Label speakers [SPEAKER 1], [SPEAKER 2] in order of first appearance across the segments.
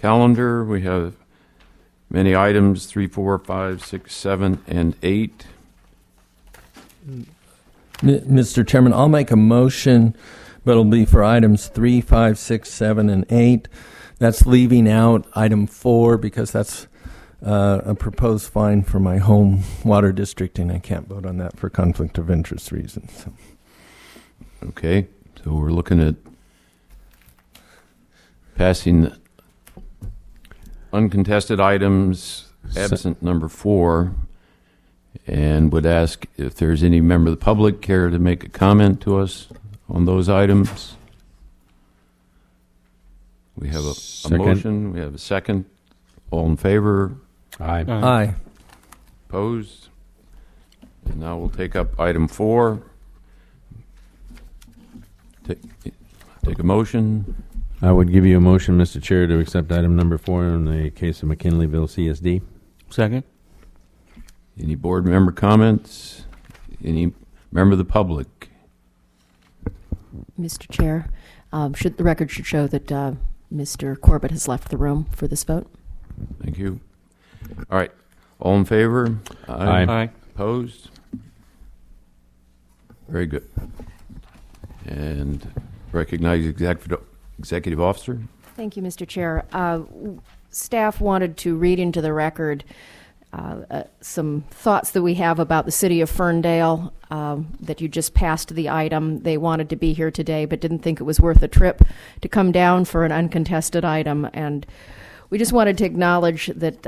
[SPEAKER 1] calendar. We have many items, 3, 4, 5, 6, 7, and 8.
[SPEAKER 2] Mr. Chairman, I'll make a motion, but it'll be for items 3, 5, 6, 7, and 8. That's leaving out item 4 because that's a proposed fine for my home water district, and I can't vote on that for conflict of interest reasons. So.
[SPEAKER 1] Okay, so we're looking at passing uncontested items, absent number 4, and would ask if there's any member of the public care to make a comment to us on those items. We have a motion. We have a second. All in favor?
[SPEAKER 3] Aye.
[SPEAKER 2] Aye.
[SPEAKER 1] Opposed? And now we'll take up item 4. Take a motion.
[SPEAKER 3] I would give you a motion, Mr. Chair, to accept item number 4 in the case of McKinleyville CSD.
[SPEAKER 4] Second.
[SPEAKER 1] Any board member comments? Any member of the public?
[SPEAKER 5] Mr. Chair, the record should show that Mr. Corbett has left the room for this vote.
[SPEAKER 1] Thank you. All right. All in favor?
[SPEAKER 3] Aye.
[SPEAKER 4] Aye.
[SPEAKER 1] Opposed? Very good. And recognize executive officer.
[SPEAKER 5] Thank you, Mr. Chair. Staff wanted to read into the record some thoughts that we have about the city of Ferndale, that you just passed the item. They wanted to be here today but didn't think it was worth a trip to come down for an uncontested item. And we just wanted to acknowledge that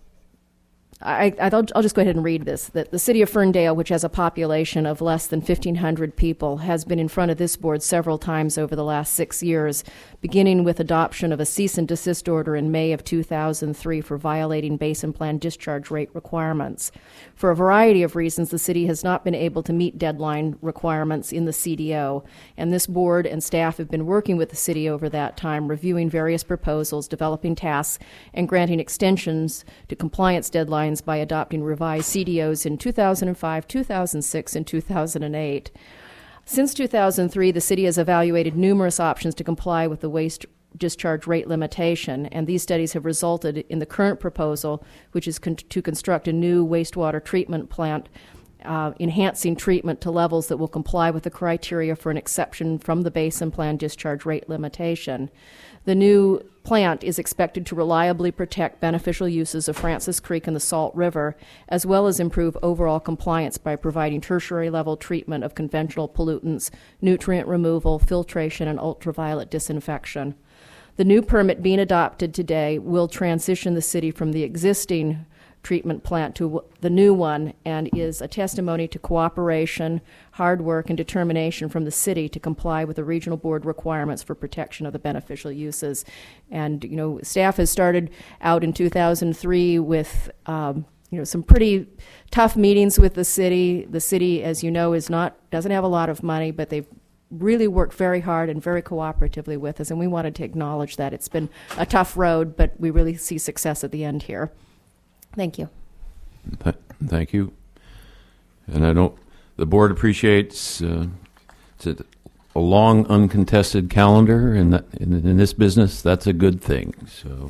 [SPEAKER 5] I'll just go ahead and read this, that the city of Ferndale, which has a population of less than 1,500 people, has been in front of this board several times over the last 6 years, beginning with adoption of a cease and desist order in May of 2003 for violating Basin Plan discharge rate requirements. For a variety of reasons, the city has not been able to meet deadline requirements in the CDO, and this board and staff have been working with the city over that time, reviewing various proposals, developing tasks, and granting extensions to compliance deadlines by adopting revised CDOs in 2005, 2006, and 2008. Since 2003, the city has evaluated numerous options to comply with the waste discharge rate limitation, and these studies have resulted in the current proposal, which is to construct a new wastewater treatment plant, enhancing treatment to levels that will comply with the criteria for an exception from the Basin Plan discharge rate limitation. The new plant is expected to reliably protect beneficial uses of Francis Creek and the Salt River, as well as improve overall compliance by providing tertiary level treatment of conventional pollutants, nutrient removal, filtration, and ultraviolet disinfection. The new permit being adopted today will transition the city from the existing treatment plant to the new one, and is a testimony to cooperation, hard work, and determination from the city to comply with the regional board requirements for protection of the beneficial uses. And staff has started out in 2003 with some pretty tough meetings with the city. The city, as you know, doesn't have a lot of money, but they've really worked very hard and very cooperatively with us, and we wanted to acknowledge that. It's been a tough road, but we really see success at the end here. Thank you.
[SPEAKER 1] Thank you. And the board appreciates it's a long uncontested calendar, and in this business, that's a good thing. So,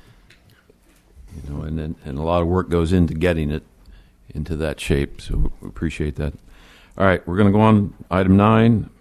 [SPEAKER 1] and a lot of work goes into getting it into that shape. So we appreciate that. All right, we're going to go on item 9.